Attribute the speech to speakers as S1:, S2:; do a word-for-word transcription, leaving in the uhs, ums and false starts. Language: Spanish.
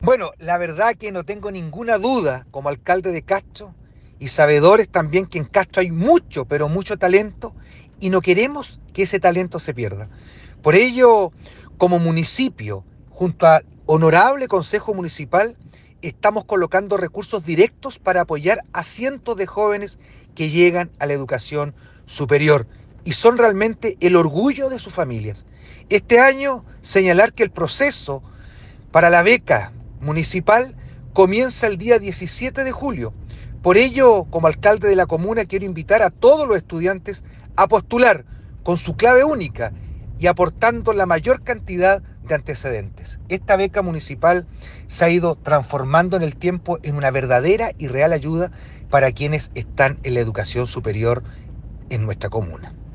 S1: Bueno, la verdad que no tengo ninguna duda como alcalde de Castro y sabedores también que en Castro hay mucho, pero mucho talento y no queremos que ese talento se pierda. Por ello, como municipio, junto a honorable Consejo Municipal, estamos colocando recursos directos para apoyar a cientos de jóvenes que llegan a la educación superior y son realmente el orgullo de sus familias. Este año, señalar que el proceso para la beca municipal comienza el día diecisiete de julio. Por ello, como alcalde de la comuna, quiero invitar a todos los estudiantes a postular con su clave única y aportando la mayor cantidad de antecedentes. Esta beca municipal se ha ido transformando en el tiempo en una verdadera y real ayuda para quienes están en la educación superior en nuestra comuna.